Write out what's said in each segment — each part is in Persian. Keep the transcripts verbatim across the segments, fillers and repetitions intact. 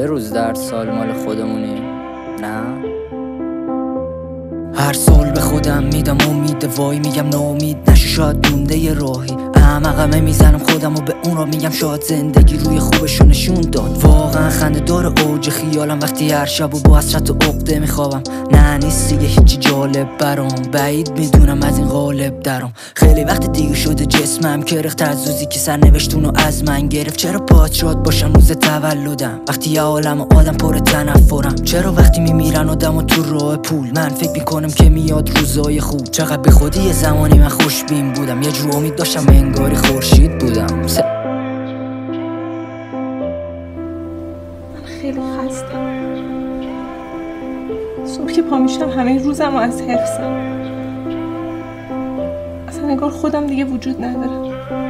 یه روز در سال مال خودمونی، نه؟ هر سال به خودم میدم امید، وای میگم ناامید نشو، شاید مونده یه راهی. عمقمه میزنم خودم و به اون را میگم شاید زندگی روی خوبشو نشون داد. واقعا خنده داره اوج خیالم وقتی هر شب و با حسرت و عقده میخوابم. نه نیست دیگه هیچی جالب برام، بعید میدونم از این قالب درام. خیلی وقت دیگه شده جسمم کرخت از روزی که سرنوشتونو از من گرفت. چرا باید شاد باشم روز تولدم وقتی یه عالم و آدم پر تنفرم؟ چرا وقتی میمیرن آدم و تو راه پول من فکر میکنم که میاد روزای خوب؟ چقدر به خودی یه زمانی من خوشبین بودم، یه جو امید داشتم انگاری خورشید بودم. س... من خیلی خستم. صبح که پا میشم همه روزم از حفظم، اصلا انگار خودم دیگه وجود ندارم.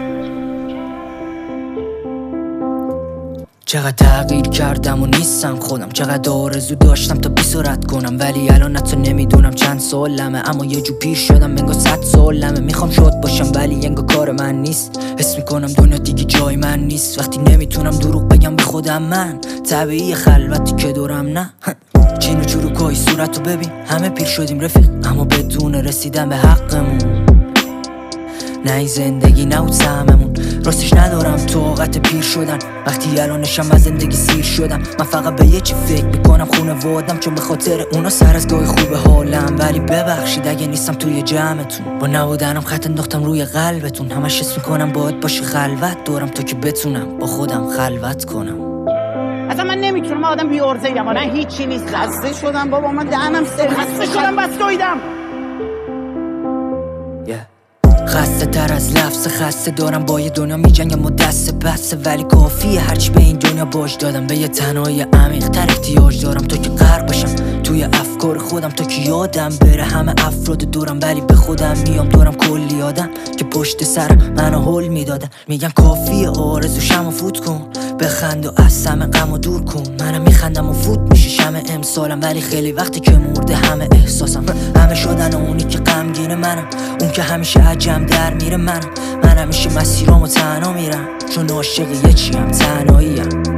چقدر تغییر کردم و نیستم خودم، چقدر آرزو داشتم تا بی‌سرعت کنم، ولی الان حتی نمیدونم چند سالمه، اما یه جو پیر شدم انگار صد سالمه. میخوام شاد باشم ولی انگار کار من نیست، حس میکنم دنیا دیگه جای من نیست. وقتی نمیتونم دروغ بگم به خودم من طبیعی خلوتی که دورم، نه چین و چروکای صورتو ببین همه پیر شدیم رفیق، اما بدون رسیدن به حقمون. نه این زندگی نه اون سهممون، راستش ندارم طاقت پیر شدن وقتی الانشم از زندگی سیر شدم. من فقط به یه چی فکر میکنم، خونوادم، چون به خاطر اونا سر از گاهی خوب حالم. ولی ببخشید اگه نیستم توی جمعتون، با نبودنم خط انداختم روی قلبتون. همش حس میکنم باید باشه خلوت دورم تا که بتونم با خودم خلوت کنم. اصلا من نمیتونم، من آدم بی‌عرضه ایم، من هیچی نیست. خسته شدم بابا، من دهنم سرویس، خسته شدم بس دویدم. خسته تر از لفظ خسته دارم، با یه دنیا میجنگم و دست بسته، ولی کافیه هرچی به این دنیا باج دادم. به یه تنهایی عمیق تر احتیاج دارم تا که غرق باشم توی افکار خودم، تا که یادم بره همه افراد دورم، ولی به خودم میام دورم کلی آدم که پشت سر منو هول میدادن. میگم کافیه آرزو شمو فوت کن، بخند و از سم غمو دور کن. منم میخندم و فوت میشه شمع امسالم، ولی خیلی وقتی که مرده همه احساسم. همه شدن اونی که غمگین منم، اون که همیشه عجم در میره منم. من همیشه مسیرامو تنها میرم، چون عاشق یه چیم تنهاییم.